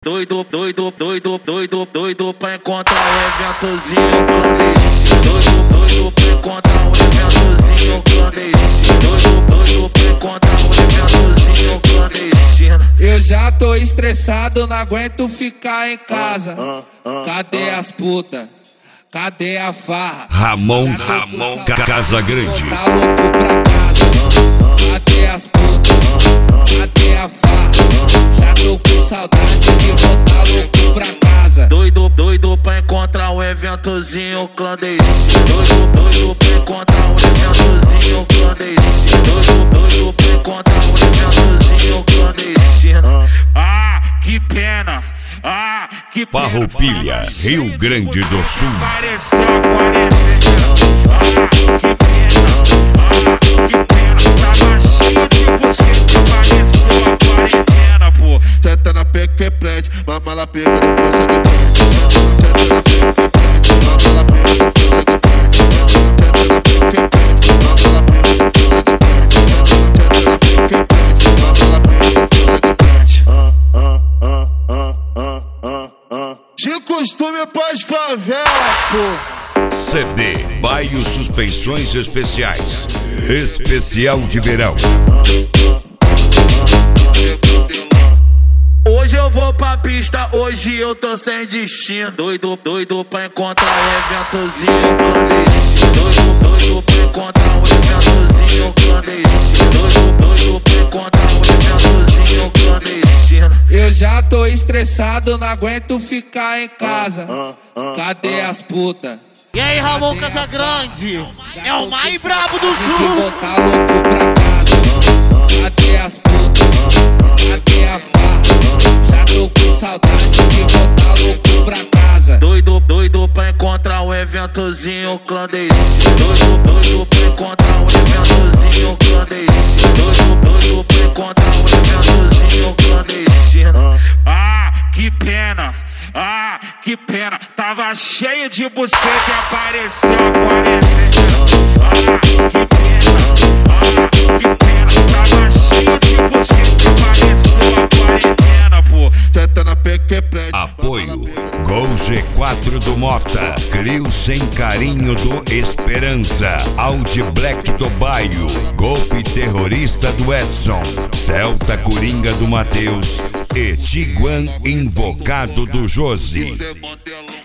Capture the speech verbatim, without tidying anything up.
Doido, doido, doido, doido, doido pra encontrar um eventozinho clandestino. Doido, doido pra encontrar um eventozinho clandestino. Doido, doido pra encontrar um eventozinho clandestino. Eu já tô estressado, não aguento ficar em casa. Cadê as putas? Cadê a farra? Ramon, Ramon Casagrande. Tá louco pra casa. Cadê as putas? Cadê a farra? Já tô com saudade de voltar louco pra casa. Doido, doido pra encontrar um eventozinho clandestino. Doido, doido pra encontrar um eventozinho clandestino. Doido, doido pra encontrar um eventozinho clandestino. Ah, que pena. Ah, que pena. Farroupilha, Rio Grande do Sul. Pareceu a quarentena. Ah, que pena. Ah, que pena. Tava cheio de você que pareceu a quarentena, pô. Senta na peca que prende, mama la peca, depois é de frente. Senta na peca que prende, mama la peca, depois é de frente. Senta na peca que prende, mama la peca, depois é de frente. Senta na peca que prende, mama la peca, depois é de frente. Ah, ah, ah, ah, ah, ah, ah. De costume pras favelas, pô. C D Baio Suspensões Especiais. Especial de verão. Hoje eu vou pra pista, hoje eu tô sem destino. Doido, doido pra encontrar um eventozinho clandestino. Doido, doido pra encontrar um eventozinho clandestino. Doido, doido pra encontrar um eventozinho clandestino. Eu já tô estressado, não aguento ficar em casa. Cadê as putas? E aí, Ramon Casagrande? É o mais brabo do De sul. voltar louco pra casa. Cadê as putas? Cadê a farra? Já tô com saudade de voltar louco pra casa. Doido, doido pra encontrar um eventozinho clandestino. Doido, doido pra encontrar um eventozinho clandestino. Doido, doido pra encontrar um eventozinho clandestino. Ah, que pena. Ah, que pena. Tava cheio de você que apareceu a quarentena. Ah, que pena. Ah, que pena. Tava cheio de você que apareceu a quarentena, pô. Senta na peca que prende. Apoio Gol G quatro do Mota, Clio Sem Carinho do Esperança, Audi Black do Baio, Golpe Terrorista do Edson, Celta Coringa do Matheus e Tiguan Invocado do Josi.